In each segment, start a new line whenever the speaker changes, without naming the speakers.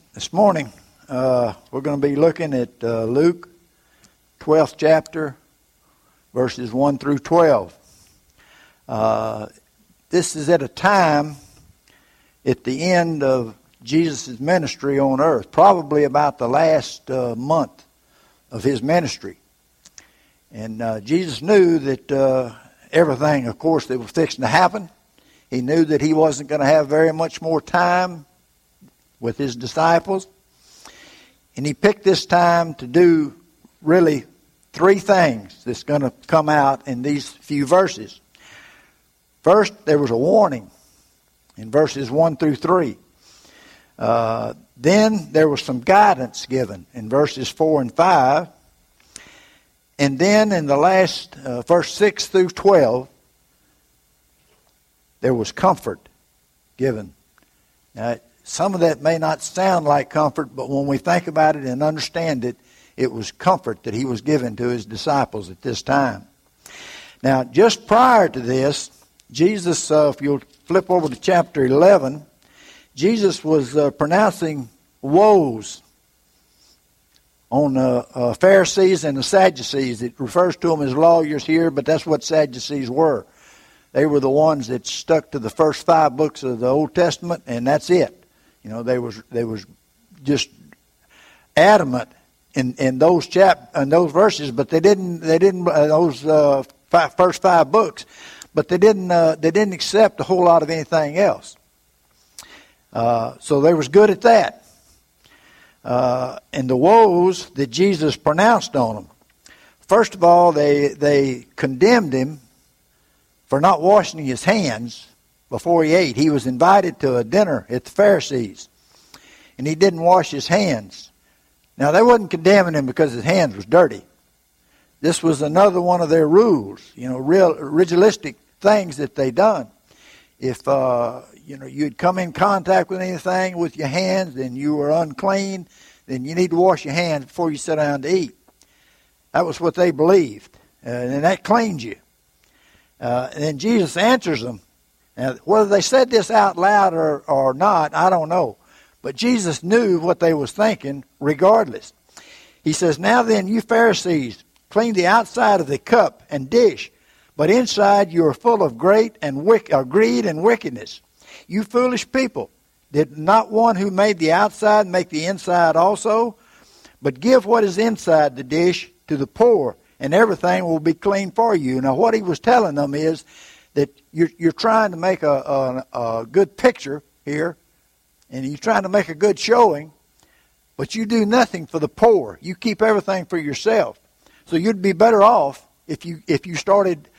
This morning, we're going to be looking at Luke 12th chapter, verses 1 through 12. This is at a time at the end of Jesus' ministry on earth, probably about the last month of his ministry. And Jesus knew that everything, of course, that was fixing to happen. He knew that he wasn't going to have very much more time with his disciples. And he picked this time to do really three things that's going to come out in these few verses. First, there was a warning in verses 1 through 3. Then there was some guidance given in verses 4 and 5. And then in the last, verse 6 through 12, there was comfort given. Now, some of that may not sound like comfort, but when we think about it and understand it, it was comfort that he was giving to his disciples at this time. Now, just prior to this, Jesus, if you'll flip over to chapter 11, Jesus was pronouncing woes on the Pharisees and the Sadducees. It refers to them as lawyers here, but that's what Sadducees were. They were the ones that stuck to the first 5 books of the Old Testament, and that's it. You know, they was just adamant in those verses, but they didn't those first 5 books, but they didn't accept a whole lot of anything else. So they was good at that. And the woes that Jesus pronounced on them. First of all, they condemned him for not washing his hands before he ate. He was invited to a dinner at the Pharisees, and he didn't wash his hands. Now, they wasn't condemning him because his hands was dirty. This was another one of their rules, real ritualistic things that they done. If you'd come in contact with anything with your hands and you were unclean, then you need to wash your hands before you sit down to eat. That was what they believed, and that cleaned you. And then Jesus answers them. Now, whether they said this out loud or not, I don't know. But Jesus knew what they was thinking regardless. He says, "Now then, you Pharisees, clean the outside of the cup and dish, but inside you are full of greed and wickedness. You foolish people, did not one who made the outside make the inside also? But give what is inside the dish to the poor, and everything will be clean for you." Now, what he was telling them is that you're trying to make a good picture here, and you're trying to make a good showing, but you do nothing for the poor. You keep everything for yourself. So you'd be better off if you started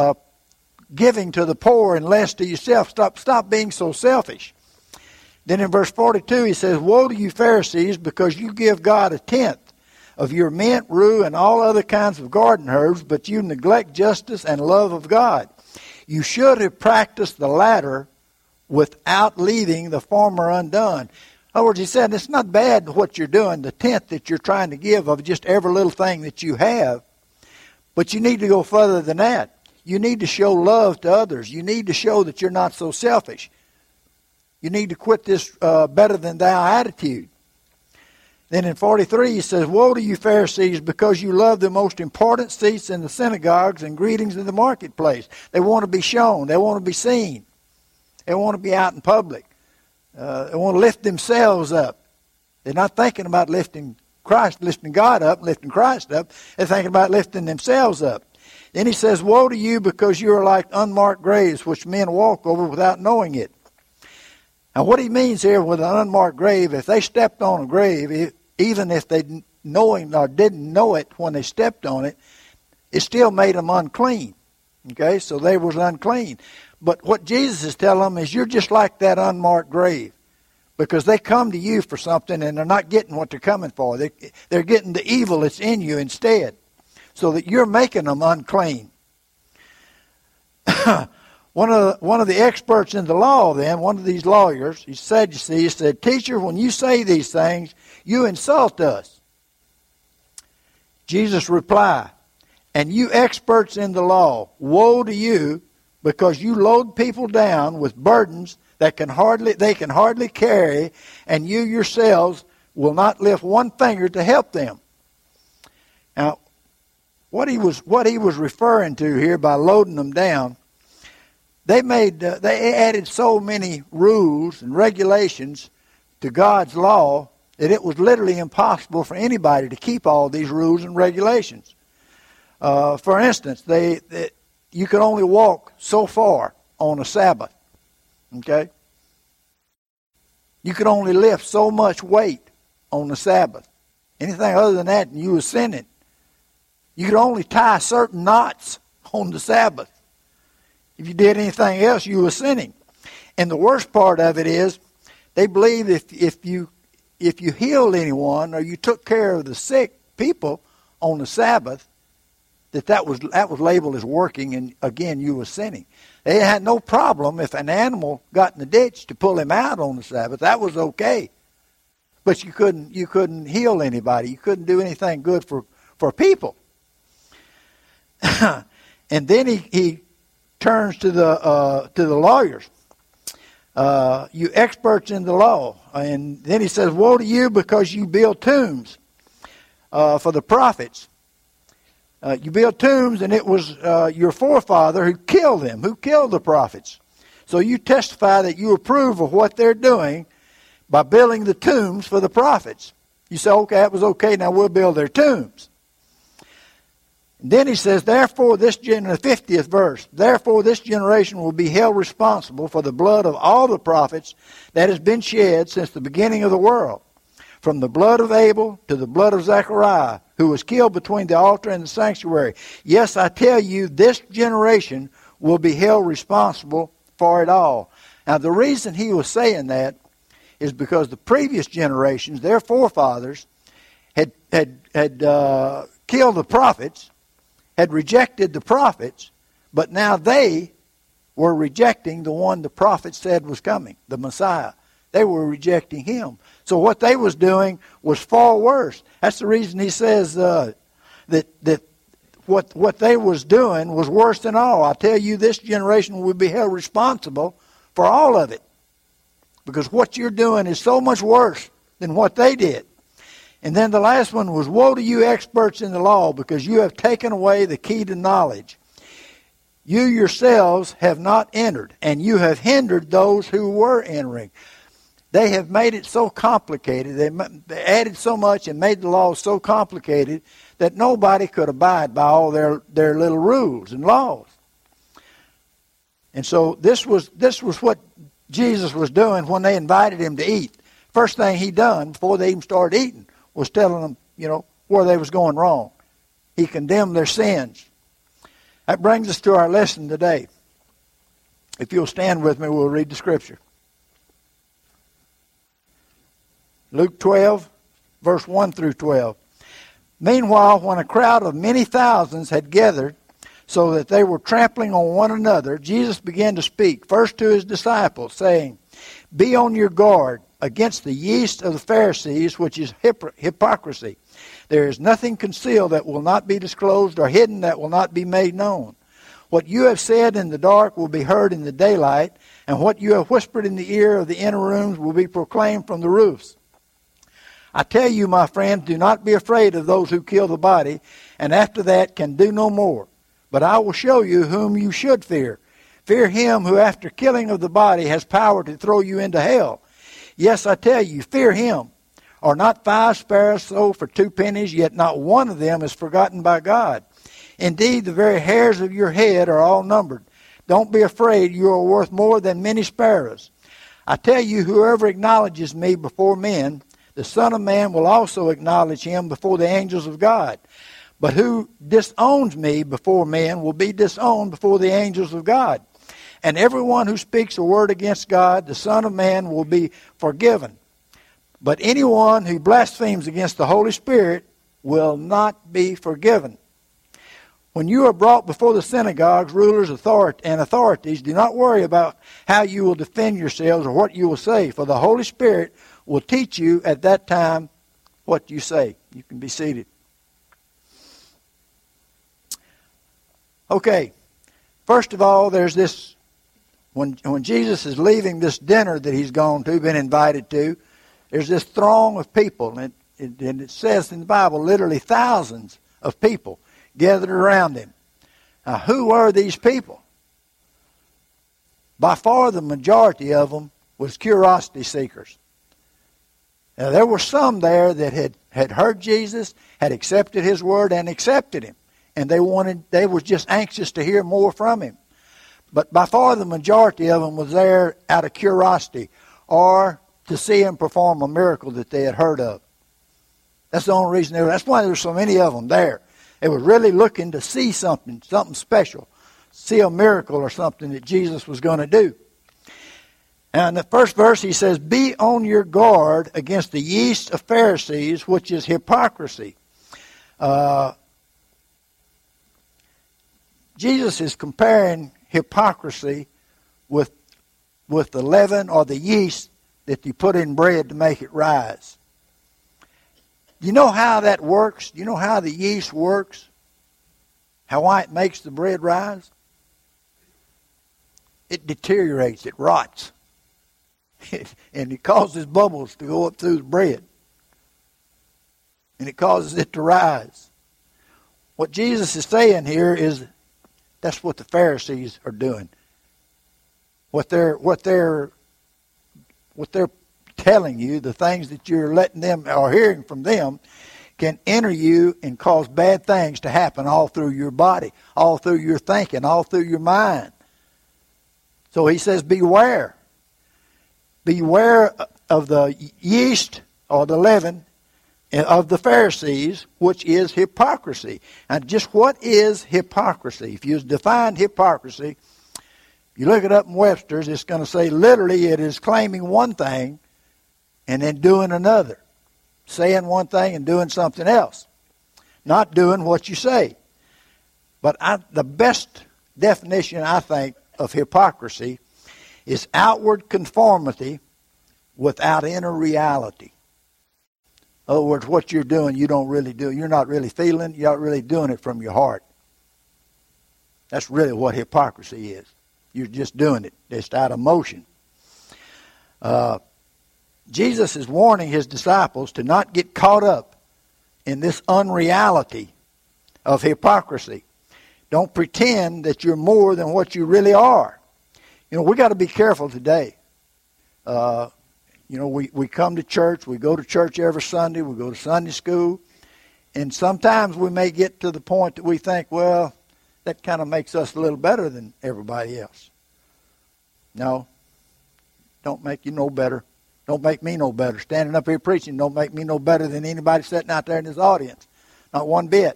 giving to the poor and less to yourself. Stop being so selfish. Then in verse 42 he says, "Woe to you Pharisees, because you give God a tenth of your mint, rue, and all other kinds of garden herbs, but you neglect justice and love of God. You should have practiced the latter without leaving the former undone." In other words, he said, it's not bad what you're doing, the tenth that you're trying to give of just every little thing that you have, but you need to go further than that. You need to show love to others. You need to show that you're not so selfish. You need to quit this better than thou attitude. Then in 43 he says, "Woe to you Pharisees, because you love the most important seats in the synagogues and greetings in the marketplace." They want to be shown. They want to be seen. They want to be out in public. They want to lift themselves up. They're not thinking about lifting God up, lifting Christ up. They're thinking about lifting themselves up. Then he says, "Woe to you, because you are like unmarked graves, which men walk over without knowing it." Now, what he means here with an unmarked grave, if they stepped on a grave, even if they knowing or didn't know it when they stepped on it, it still made them unclean. Okay, so they was unclean. But what Jesus is telling them is, you're just like that unmarked grave, because they come to you for something and they're not getting what they're coming for. They're getting the evil that's in you instead, so that you're making them unclean. One of the experts in the law then, one of these lawyers, he said, "Teacher, when you say these things, you insult us." Jesus replied, "And you experts in the law, woe to you, because you load people down with burdens they can hardly carry, and you yourselves will not lift one finger to help them. Now, what he was referring to here by loading them down, they added so many rules and regulations to God's law that it was literally impossible for anybody to keep all these rules and regulations. For instance, you could only walk so far on a Sabbath. Okay? You could only lift so much weight on the Sabbath. Anything other than that, you were sinning. You could only tie certain knots on the Sabbath. If you did anything else, you were sinning. And the worst part of it is, they believe if you healed anyone or you took care of the sick people on the Sabbath, that was labeled as working, and again, you were sinning. They had no problem if an animal got in the ditch to pull him out on the Sabbath. That was okay. But you couldn't heal anybody. You couldn't do anything good for people. And then he turns to the lawyers. You experts in the law. And then he says, woe to you because you build tombs for the prophets. You build tombs, and it was your forefather who killed them, who killed the prophets. So you testify that you approve of what they're doing by building the tombs for the prophets. You say, okay, that was okay, now we'll build their tombs. And then he says, therefore, the 50th verse, therefore this generation will be held responsible for the blood of all the prophets that has been shed since the beginning of the world, from the blood of Abel to the blood of Zechariah, who was killed between the altar and the sanctuary. Yes, I tell you, this generation will be held responsible for it all. Now, the reason he was saying that is because the previous generations, their forefathers, had killed the prophets, had rejected the prophets, but now they were rejecting the one the prophet said was coming, the Messiah. They were rejecting him. So what they was doing was far worse. That's the reason he says that what they was doing was worse than all. I tell you, this generation will be held responsible for all of it, because what you're doing is so much worse than what they did. And then the last one was, woe to you experts in the law, because you have taken away the key to knowledge. You yourselves have not entered, and you have hindered those who were entering. They have made it so complicated. They added so much and made the law so complicated that nobody could abide by all their little rules and laws. And so this was what Jesus was doing when they invited him to eat. First thing he done before they even started eating was telling them, where they was going wrong. He condemned their sins. That brings us to our lesson today. If you'll stand with me, we'll read the scripture. Luke 12, verse 1 through 12. Meanwhile, when a crowd of many thousands had gathered so that they were trampling on one another, Jesus began to speak, first to his disciples, saying, be on your guard against the yeast of the Pharisees, which is hypocrisy. There is nothing concealed that will not be disclosed, or hidden that will not be made known. What you have said in the dark will be heard in the daylight, and what you have whispered in the ear of the inner rooms will be proclaimed from the roofs. I tell you, my friends, do not be afraid of those who kill the body, and after that can do no more. But I will show you whom you should fear. Fear him who after killing of the body has power to throw you into hell. Yes, I tell you, fear him. Are not 5 sparrows sold for 2 pennies, yet not one of them is forgotten by God? Indeed, the very hairs of your head are all numbered. Don't be afraid, you are worth more than many sparrows. I tell you, whoever acknowledges me before men, the Son of Man will also acknowledge him before the angels of God. But who disowns me before men will be disowned before the angels of God. And everyone who speaks a word against God, the Son of Man, will be forgiven. But anyone who blasphemes against the Holy Spirit will not be forgiven. When you are brought before the synagogues, rulers, and authorities, do not worry about how you will defend yourselves or what you will say, for the Holy Spirit will teach you at that time what you say. You can be seated. Okay. First of all, there's this when Jesus is leaving this dinner that he's gone to, been invited to, there's this throng of people, and it says in the Bible, literally thousands of people gathered around him. Now, who are these people? By far the majority of them was curiosity seekers. Now, there were some there that had heard Jesus, had accepted his word, and accepted him. And they were just anxious to hear more from him. But by far the majority of them was there out of curiosity or to see him perform a miracle that they had heard of. That's the only reason that's why there's so many of them there. They were really looking to see something special, see a miracle or something that Jesus was going to do. Now in the first verse he says, "Be on your guard against the yeast of Pharisees, which is hypocrisy." Jesus is comparing hypocrisy with the leaven or the yeast that you put in bread to make it rise. Do you know how that works? Do you know how the yeast works? Why it makes the bread rise? It deteriorates, it rots. And it causes bubbles to go up through the bread. And it causes it to rise. What Jesus is saying here is that's what the Pharisees are doing. What they're telling you, the things that you're letting them or hearing from them, can enter you and cause bad things to happen all through your body, all through your thinking, all through your mind. So he says, beware. Beware of the yeast or the leaven of the Pharisees, which is hypocrisy. And just what is hypocrisy? If you define hypocrisy, you look it up in Webster's, it's going to say literally it is claiming one thing and then doing another. Saying one thing and doing something else. Not doing what you say. But the best definition, I think, of hypocrisy is outward conformity without inner reality. In other words, what you're doing, you don't really do. You're not really feeling, you're not really doing it from your heart. That's really what hypocrisy is. You're just doing it. Just out of motion. Jesus is warning his disciples to not get caught up in this unreality of hypocrisy. Don't pretend that you're more than what you really are. You know, we got to be careful today. We come to church. We go to church every Sunday. We go to Sunday school. And sometimes we may get to the point that we think, well, that kind of makes us a little better than everybody else. No. Don't make you no better. Don't make me no better. Standing up here preaching don't make me no better than anybody sitting out there in this audience. Not one bit.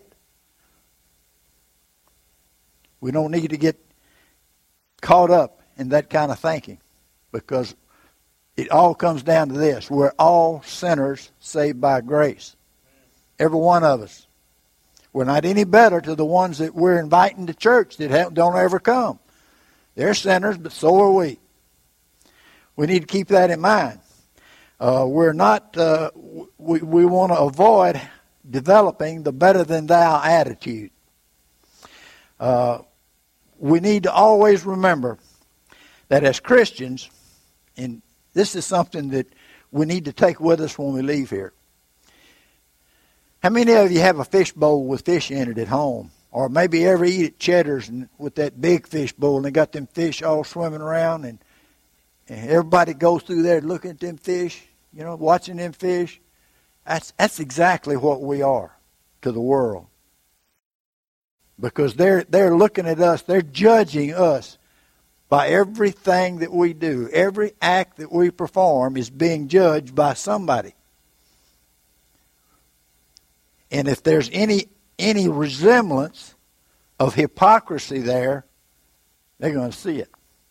We don't need to get caught up in that kind of thinking, because it all comes down to this. We're all sinners saved by grace. Every one of us. We're not any better to the ones that we're inviting to church that don't ever come. They're sinners, but so are we. We need to keep that in mind. We want to avoid developing the better than thou attitude. We need to always remember that as Christians, and this is something that we need to take with us when we leave here. How many of you have a fish bowl with fish in it at home? Or maybe ever eat at Cheddar's with that big fish bowl and they got them fish all swimming around and everybody goes through there looking at them fish, watching them fish. That's exactly what we are to the world. Because they're looking at us, they're judging us by everything that we do. Every act that we perform is being judged by somebody. And if there's any resemblance of hypocrisy there, they're going to see it.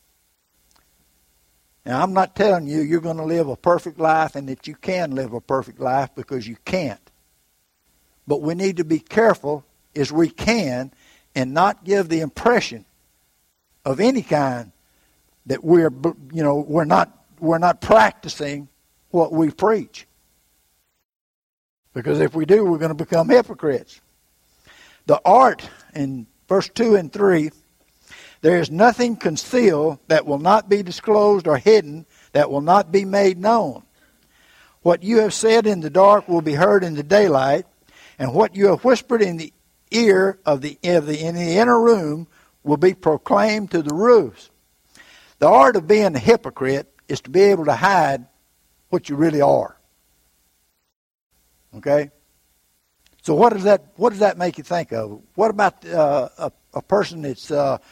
Now, I'm not telling you you're going to live a perfect life and that you can live a perfect life, because you can't. But we need to be careful as we can and not give the impression of any kind that we're not practicing what we preach. Because if we do, we're going to become hypocrites. The art in verse 2 and 3, There is nothing concealed that will not be disclosed, or hidden that will not be made known. What you have said in the dark will be heard in the daylight, and what you have whispered in the ear in the inner room will be proclaimed to the roofs. The art of being a hypocrite is to be able to hide what you really are. Okay? So what does that make you think of? What about a person that's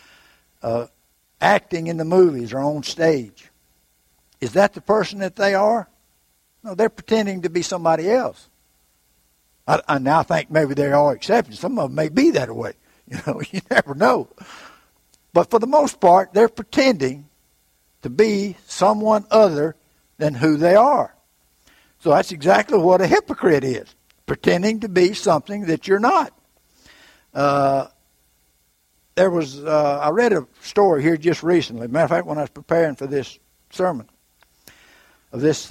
acting in the movies or on stage? Is that the person that they are? No, they're pretending to be somebody else. I now think maybe there are exceptions. Some of them may be that way. You never know. But for the most part, they're pretending to be someone other than who they are. So that's exactly what a hypocrite is. Pretending to be something that you're not. I read a story here just recently. Matter of fact, when I was preparing for this sermon, of this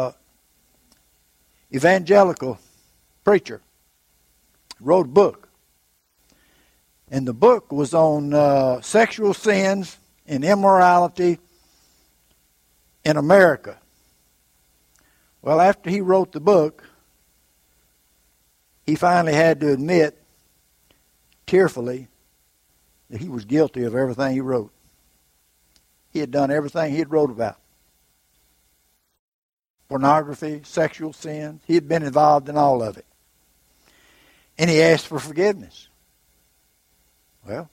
evangelical preacher, wrote a book. And the book was on sexual sins and immorality in America. Well, after he wrote the book, he finally had to admit, tearfully, that he was guilty of everything he wrote. He had done everything he had wrote about. Pornography, sexual sins. He had been involved in all of it. And he asked for forgiveness. Well,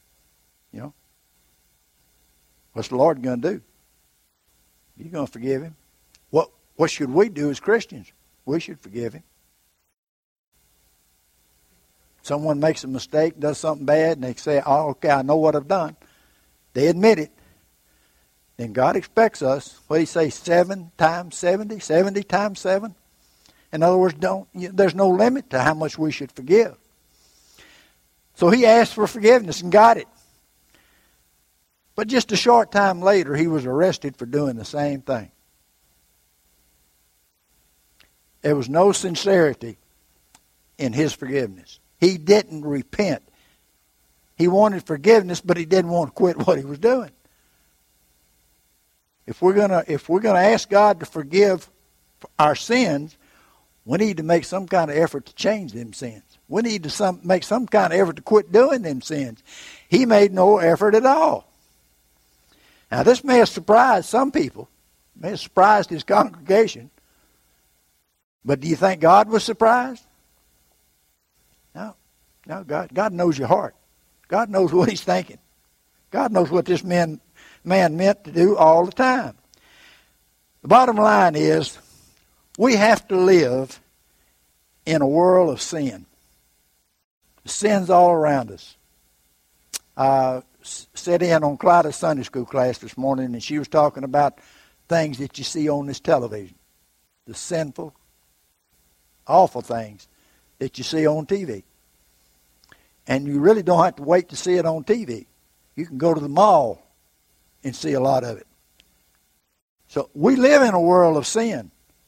what's the Lord going to do? He's going to forgive him. What should we do as Christians? We should forgive him. Someone makes a mistake, does something bad, and they say, oh, okay, I know what I've done. They admit it. Then God expects us, what do you say, 7 times 70? 70 times 7? In other words, there's no limit to how much we should forgive. So he asked for forgiveness and got it. But just a short time later, he was arrested for doing the same thing. There was no sincerity in his forgiveness. He didn't repent. He wanted forgiveness, but he didn't want to quit what he was doing. If we're gonna ask God to forgive our sins, we need to make some kind of effort to change them sins. We need to make some kind of effort to quit doing them sins. He made no effort at all. Now, this may have surprised some people. It may have surprised his congregation. But do you think God was surprised? No. No, God knows your heart. God knows what he's thinking. God knows what this man meant to do all the time. The bottom line is, we have to live in a world of sin. Sin's all around us. I sat in on Clyda's Sunday school class this morning, and she was talking about things that you see on this television. The sinful, awful things that you see on TV. And you really don't have to wait to see it on TV. You can go to the mall and see a lot of it. So we live in a world of sin.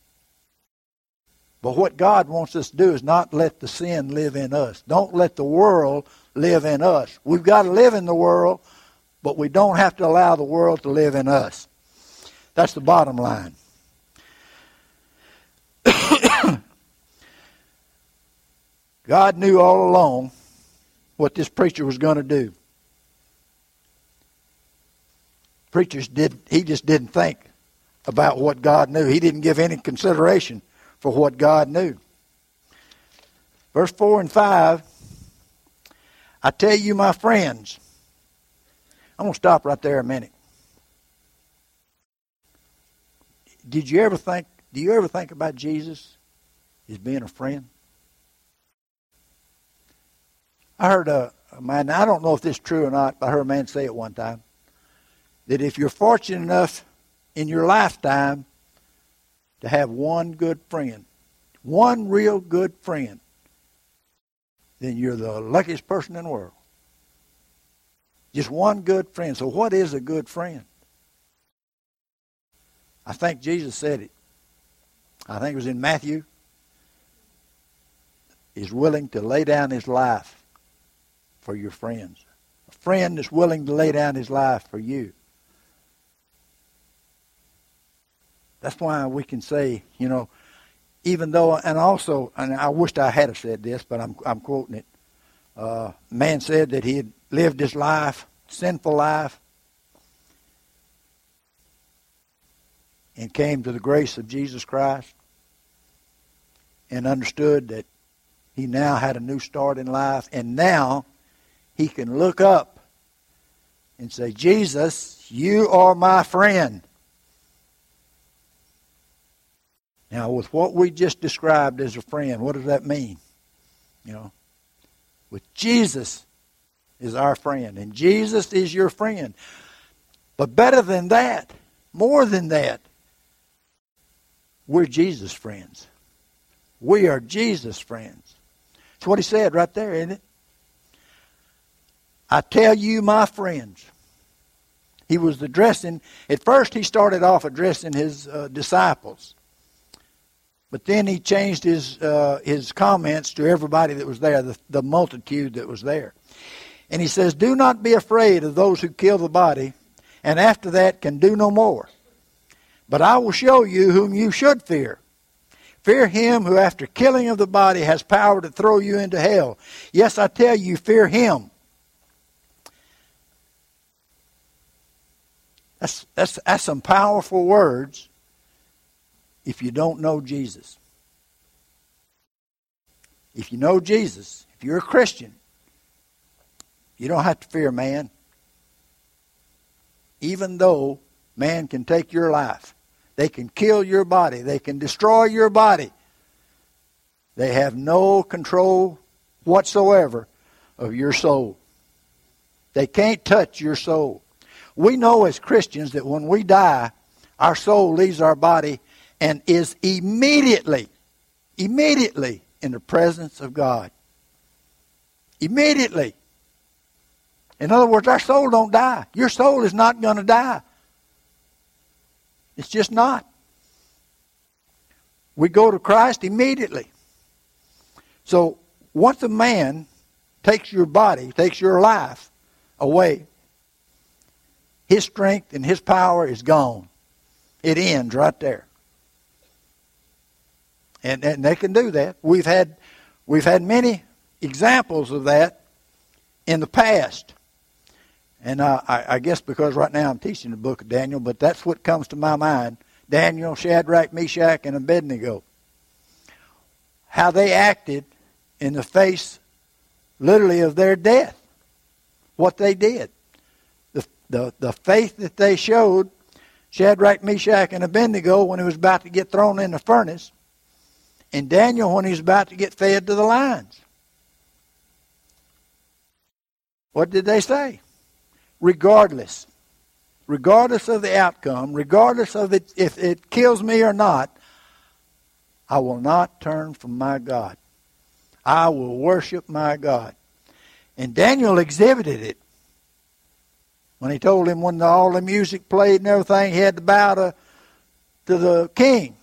But what God wants us to do is not let the sin live in us. Don't let the world live in us. We've got to live in the world, but we don't have to allow the world to live in us. That's the bottom line. God knew all along what this preacher was going to do. He just didn't think about what God knew. He didn't give any consideration for what God knew. Verse 4 and 5, I tell you, my friends. I'm going to stop right there a minute. Do you ever think about Jesus as being a friend? I heard a man, I don't know if this is true or not, but I heard a man say it one time, that if you're fortunate enough in your lifetime to have one good friend, one real good friend, then you're the luckiest person in the world. Just one good friend. So what is a good friend? I think Jesus said it. I think it was in Matthew. He's willing to lay down his life for your friends. A friend that's willing to lay down his life for you. That's why we can say, even though, and I wished I had said this, but I'm quoting it. Man said that he had lived his life, sinful life, and came to the grace of Jesus Christ and understood that he now had a new start in life, and now he can look up and say, Jesus, you are my friend. Now, with what we just described as a friend, what does that mean? With Jesus is our friend, and Jesus is your friend. But better than that, more than that, we're Jesus' friends. We are Jesus' friends. That's what he said right there, isn't it? I tell you, my friends. He was addressing, at first he started off addressing his disciples. But then he changed his comments to everybody that was there, the multitude that was there. And he says, do not be afraid of those who kill the body, and after that can do no more. But I will show you whom you should fear. Fear him who after killing of the body has power to throw you into hell. Yes, I tell you, fear him. That's some powerful words if you don't know Jesus. If you know Jesus, if you're a Christian, you don't have to fear man. Even though man can take your life. They can kill your body. They can destroy your body. They have no control whatsoever of your soul. They can't touch your soul. We know as Christians that when we die, our soul leaves our body and is immediately in the presence of God. Immediately. In other words, our soul don't die. Your soul is not going to die. It's just not. We go to Christ immediately. So once a man takes your body, takes your life away, his strength and his power is gone. It ends right there. And they can do that. We've had many examples of that in the past. And I guess because right now I'm teaching the book of Daniel, but that's what comes to my mind. Daniel, Shadrach, Meshach, and Abednego. How they acted in the face, literally, of their death. What they did. The faith that they showed, Shadrach, Meshach, and Abednego, when he was about to get thrown in the furnace, and Daniel when he was about to get fed to the lions. What did they say? Regardless of the outcome, regardless of it, if it kills me or not, I will not turn from my God. I will worship my God. And Daniel exhibited it. When he told him when all the music played and everything, he had to bow to the king.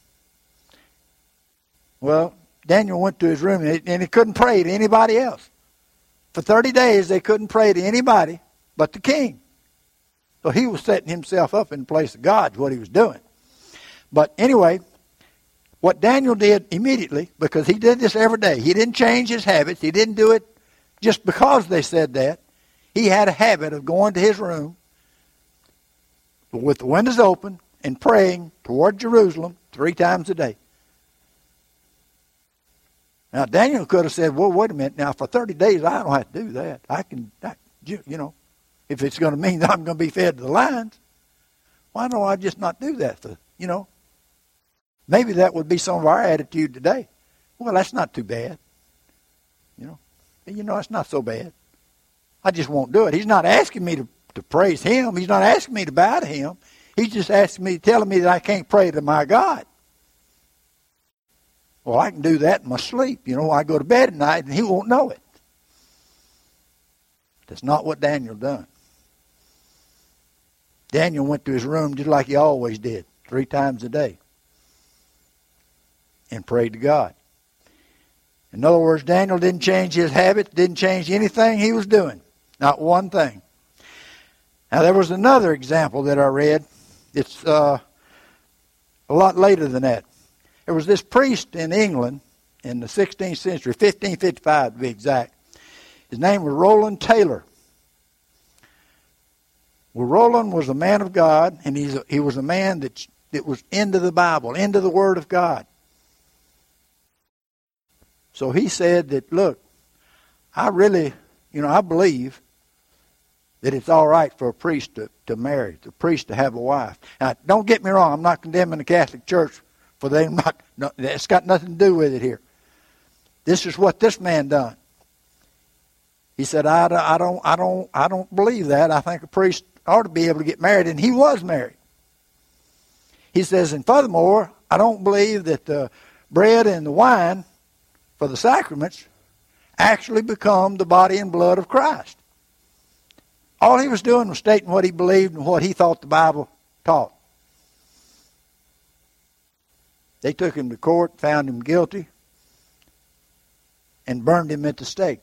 Well, Daniel went to his room and he couldn't pray to anybody else. For 30 days they couldn't pray to anybody but the king. So he was setting himself up in the place of God, is what he was doing. But anyway, what Daniel did immediately, because he did this every day, he didn't change his habits, he didn't do it just because they said that. He had a habit of going to his room with the windows open and praying toward Jerusalem 3 times a day. Now, Daniel could have said, well, wait a minute. Now, for 30 days, I don't have to do that. If it's going to mean that I'm going to be fed to the lions, why don't I just not do that? Maybe that would be some of our attitude today. Well, that's not too bad. It's not so bad. I just won't do it. He's not asking me to praise him. He's not asking me to bow to him. He's just asking me, telling me that I can't pray to my God. Well, I can do that in my sleep. I go to bed at night and he won't know it. That's not what Daniel done. Daniel went to his room just like he always did, 3 times a day, and prayed to God. In other words, Daniel didn't change his habits, didn't change anything he was doing. Not one thing. Now, there was another example that I read. It's a lot later than that. There was this priest in England in the 16th century, 1555 to be exact. His name was Roland Taylor. Well, Roland was a man of God, and he was a man that was into the Bible, into the Word of God. So he said that, look, I really, I believe that it's all right for a priest to marry, the priest to have a wife. Now, don't get me wrong, I'm not condemning the Catholic Church for them not. No, it's got nothing to do with it here. This is what this man done. He said, I don't believe that. I think a priest ought to be able to get married, and he was married. He says, and furthermore, I don't believe that the bread and the wine for the sacraments actually become the body and blood of Christ. All he was doing was stating what he believed and what he thought the Bible taught. They took him to court, found him guilty, and burned him at the stake.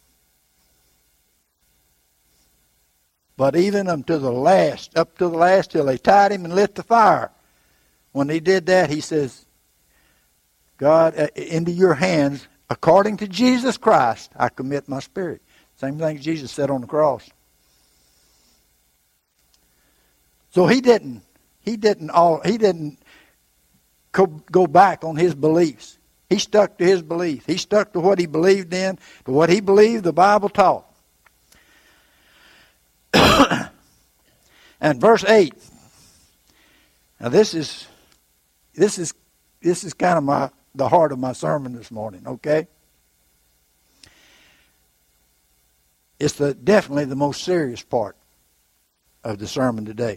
But even up to the last, till they tied him and lit the fire, when he did that, he says, God, into your hands, according to Jesus Christ, I commit my spirit. Same thing Jesus said on the cross. So he didn't go back on his beliefs. He stuck to his belief. He stuck to what he believed in, to what he believed the Bible taught. And verse 8. Now this is kind of the heart of my sermon this morning, okay? It's definitely the most serious part of the sermon today.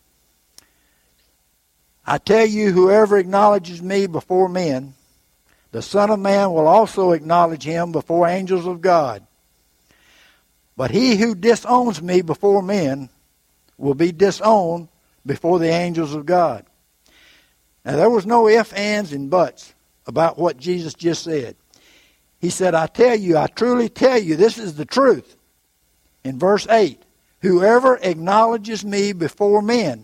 I tell you, whoever acknowledges me before men, the Son of Man will also acknowledge him before angels of God. But he who disowns me before men will be disowned before the angels of God. Now, there was no ifs, ands, and buts about what Jesus just said. He said, I truly tell you, this is the truth. In verse 8, whoever acknowledges me before men,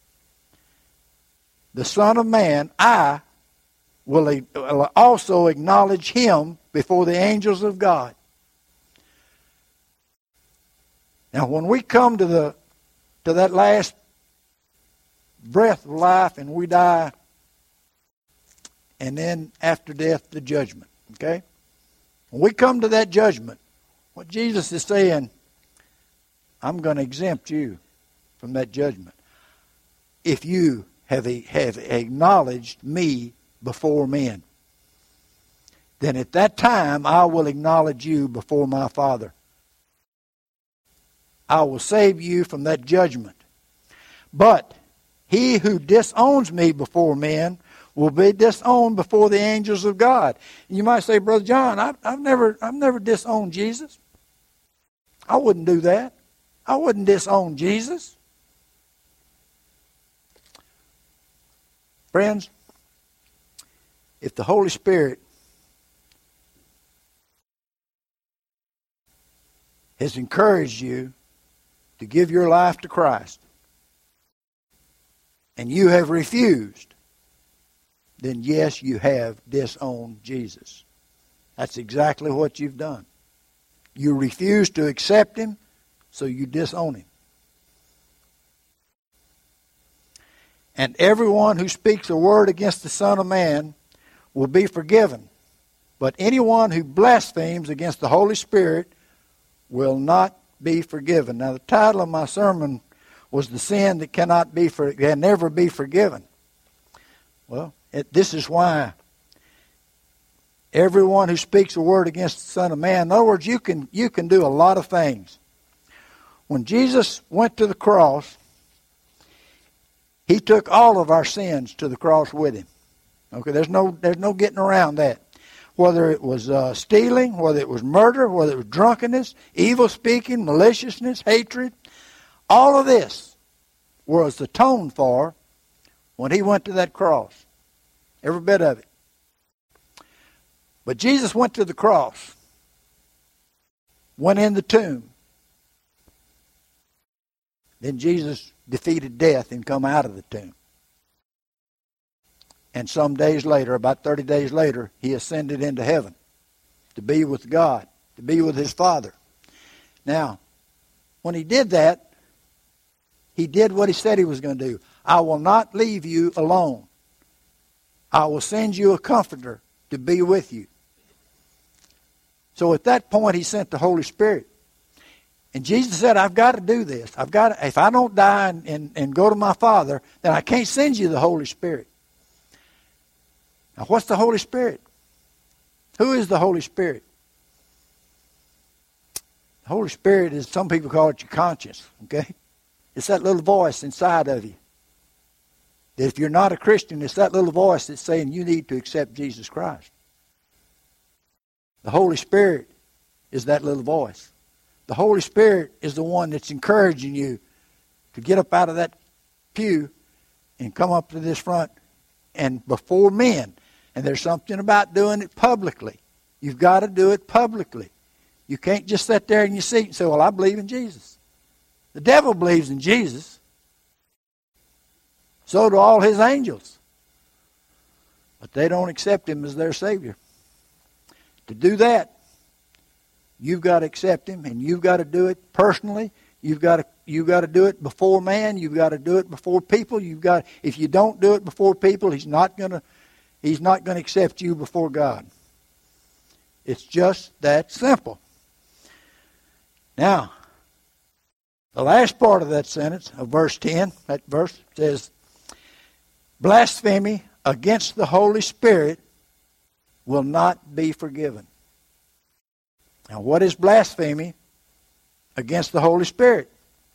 the Son of Man, I will also acknowledge him before the angels of God. Now, when we come to that last breath of life and we die, and then after death, the judgment, okay? When we come to that judgment, what Jesus is saying, I'm going to exempt you from that judgment if you have acknowledged me before men. Then at that time, I will acknowledge you before my Father. I will save you from that judgment. But he who disowns me before men will be disowned before the angels of God. And you might say, Brother John, I've never disowned Jesus. I wouldn't do that. I wouldn't disown Jesus. Friends, if the Holy Spirit has encouraged you to give your life to Christ, and you have refused, then yes, you have disowned Jesus. That's exactly what you've done. You refuse to accept him, so you disown him. And everyone who speaks a word against the Son of Man will be forgiven. But anyone who blasphemes against the Holy Spirit will not be forgiven. Now, the title of my sermon was The Sin That Can Never Be Forgiven. Well, this is why everyone who speaks a word against the Son of Man, in other words, you can do a lot of things. When Jesus went to the cross, he took all of our sins to the cross with him. Okay, there's no getting around that. Whether it was stealing, whether it was murder, whether it was drunkenness, evil speaking, maliciousness, hatred, all of this was atoned for when he went to that cross. Every bit of it. But Jesus went to the cross, went in the tomb, Then Jesus defeated death and come out of the tomb. And some days later, about 30 days later, he ascended into heaven to be with God, to be with his Father. Now, when he did that, he did what he said he was going to do. I will not leave you alone. I will send you a comforter to be with you. So at that point, he sent the Holy Spirit. And Jesus said, I've got to do this. If I don't die and go to my Father, then I can't send you the Holy Spirit. Now, what's the Holy Spirit? Who is the Holy Spirit? The Holy Spirit is, some people call it your conscience, okay? It's that little voice inside of you. That if you're not a Christian, it's that little voice that's saying you need to accept Jesus Christ. The Holy Spirit is that little voice. The Holy Spirit is the one that's encouraging you to get up out of that pew and come up to this front and before men. And there's something about doing it publicly. You've got to do it publicly. You can't just sit there in your seat and say, well, I believe in Jesus. The devil believes in Jesus. So do all his angels. But they don't accept him as their Savior. To do that, you've got to accept him, and you've got to do it personally. You've got to do it before man. You've got to do it before people. If you don't do it before people, he's not going to accept you before God. It's just that simple. Now, the last part of that sentence, of verse 10, that verse says, blasphemy against the Holy Spirit will not be forgiven. Now, what is blasphemy against the Holy Spirit?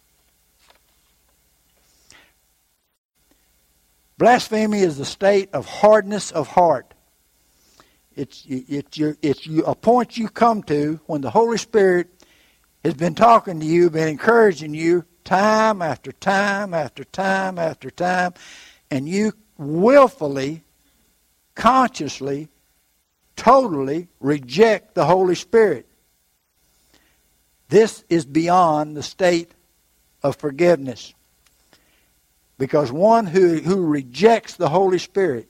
Blasphemy is the state of hardness of heart. It's a point you come to when the Holy Spirit has been talking to you, been encouraging you time after time after time after time, and you willfully, consciously, totally reject the Holy Spirit. This is beyond the state of forgiveness. Because one who rejects the Holy Spirit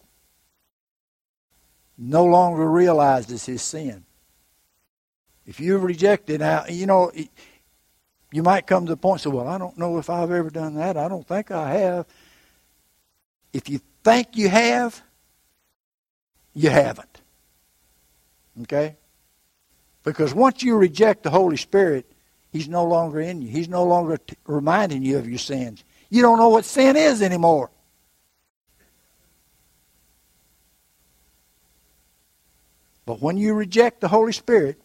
no longer realizes his sin. If you reject it, now, you might come to the point and say, well, I don't know if I've ever done that. I don't think I have. If you think you have, you haven't. Okay? Because once you reject the Holy Spirit, he's no longer in you. He's no longer reminding you of your sins. You don't know what sin is anymore. But when you reject the Holy Spirit,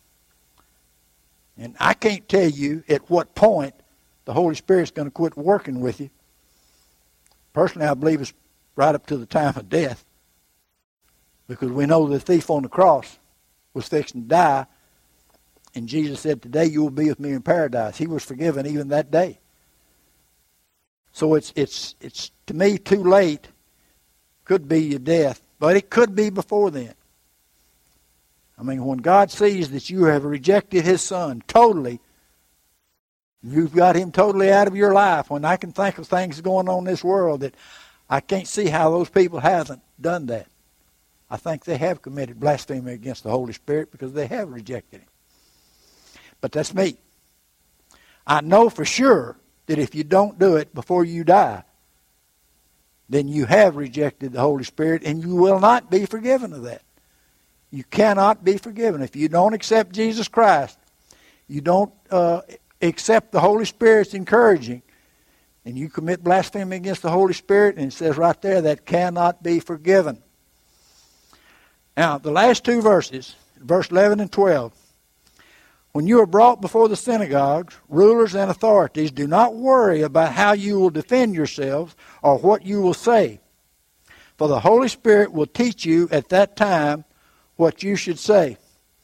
and I can't tell you at what point the Holy Spirit's going to quit working with you. Personally, I believe it's right up to the time of death. Because we know the thief on the cross was fixing to die, and Jesus said, today you will be with me in paradise. He was forgiven even that day. So it's to me too late. Could be your death, but it could be before then. I mean, when God sees that you have rejected his Son totally, you've got him totally out of your life. When I can think of things going on in this world that I can't see how those people haven't done that. I think they have committed blasphemy against the Holy Spirit because they have rejected him. But that's me. I know for sure that if you don't do it before you die, then you have rejected the Holy Spirit and you will not be forgiven of that. You cannot be forgiven. If you don't accept Jesus Christ, you don't accept the Holy Spirit's encouraging, and you commit blasphemy against the Holy Spirit, and it says right there that cannot be forgiven. Now, the last two verses, verse 11 and 12. When you are brought before the synagogues, rulers and authorities, do not worry about how you will defend yourselves or what you will say. For the Holy Spirit will teach you at that time what you should say.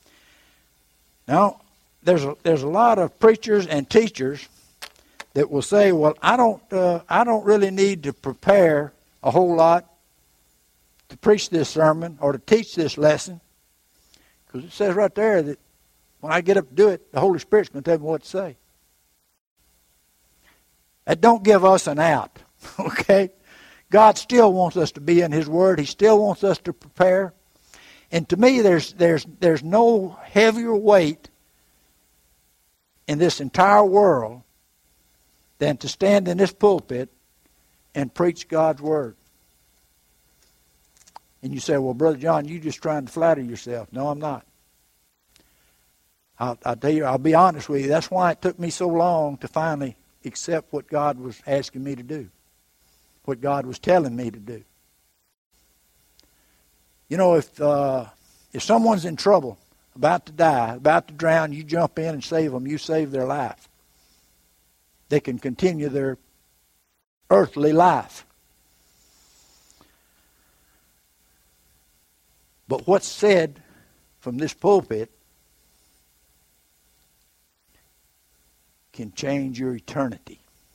Now, there's a lot of preachers and teachers that will say, well, I don't really need to prepare a whole lot to preach this sermon or to teach this lesson, because it says right there that when I get up to do it, the Holy Spirit's going to tell me what to say. That don't give us an out, okay? God still wants us to be in His Word. He still wants us to prepare. And to me, there's no heavier weight in this entire world than to stand in this pulpit and preach God's Word. And you say, well, Brother John, you're just trying to flatter yourself. No, I'm not. I'll tell you, I'll be honest with you. That's why it took me so long to finally accept what God was asking me to do, what God was telling me to do. You know, if someone's in trouble, about to die, about to drown, you jump in and save them, you save their life. They can continue their earthly life. But what's said from this pulpit can change your eternity.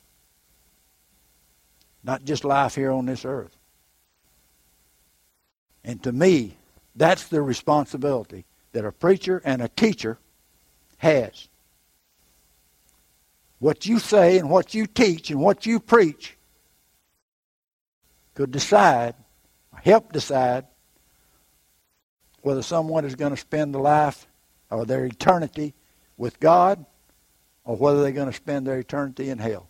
Not just life here on this earth. And to me, that's the responsibility that a preacher and a teacher has. What you say and what you teach and what you preach could decide, help decide, whether someone is going to spend the life or their eternity with God or whether they're going to spend their eternity in hell.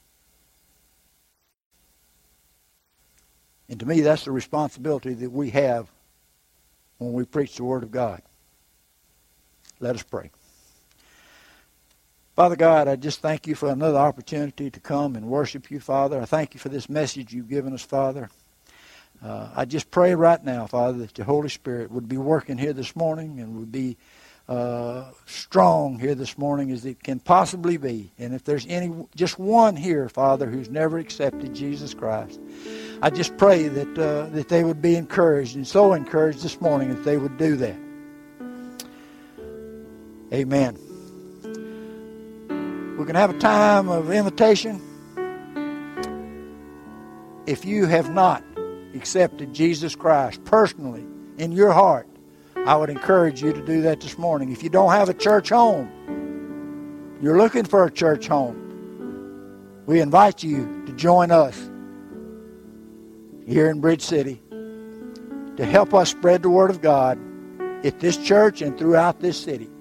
And to me, that's the responsibility that we have when we preach the Word of God. Let us pray. Father God, I just thank you for another opportunity to come and worship you, Father. I thank you for this message you've given us, Father. I just pray right now, Father, that the Holy Spirit would be working here this morning and would be strong here this morning as it can possibly be. And if there's just one here, Father, who's never accepted Jesus Christ, I just pray that they would be encouraged, and so encouraged this morning that they would do that. Amen. We're going to have a time of invitation. If you have not accepted Jesus Christ personally in your heart, I would encourage you to do that this morning. If you don't have a church home, you're looking for a church home, we invite you to join us here in Bridge City to help us spread the Word of God at this church and throughout this city.